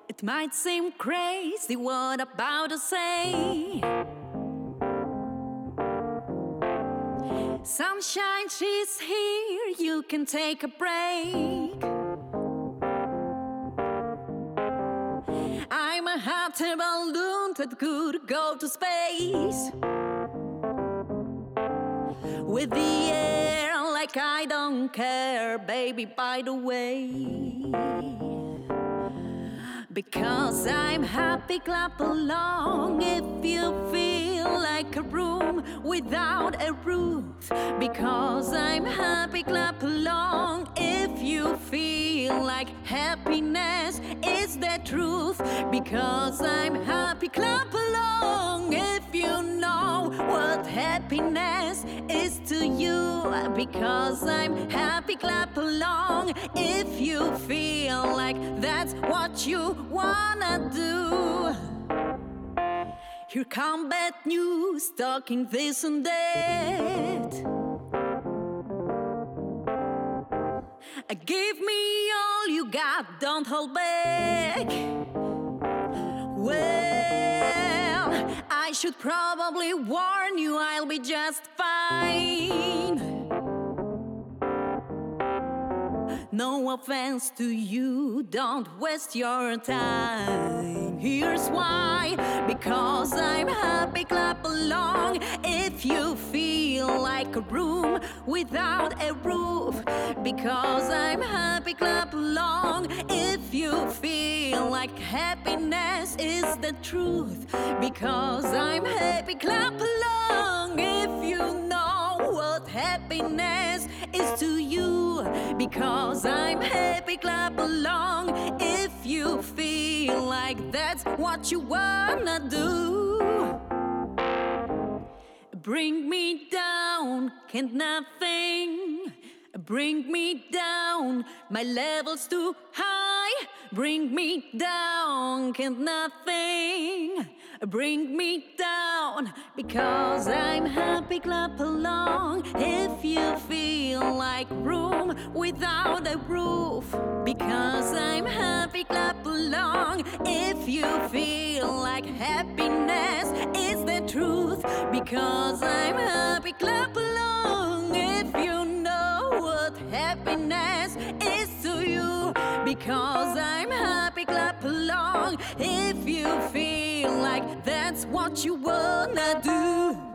It might seem crazy what I'm about to say. Sunshine, she's here, you can take a break. I'm a hot air balloon that could go to space. With the air like I don't care, baby, by the way. Because I'm happy, clap along if you feel like a room without a roof. Because I'm happy, clap along if you feel like happiness is the truth. Because I'm happy, clap along if you know what happiness is to you. Because I'm happy, clap along if you feel like that's what you wanna do. Here come bad news, talking this and that. Give me all you got, don't hold back. Well, I should probably warn you, I'll be just fine. No offense to you, don't waste your time. Here's why. Because I'm happy, clap along if you feel like a room without a roof. Because I'm happy, clap along if you feel like happiness is the truth. Because I'm happy, clap along if you know what happiness is to you. Because I'm happy, clap along if you feel like that's what you wanna do. Bring me down, can't nothing bring me down, my level's too high. Bring me down, can't nothing bring me down. Because I'm happy, clap along if you feel like room without a roof. Because I'm happy, clap along if you feel like happiness is the truth. Because I'm happy, clap along if you know what happiness is to you. Because I'm happy, clap along if you feel like that's what you wanna do.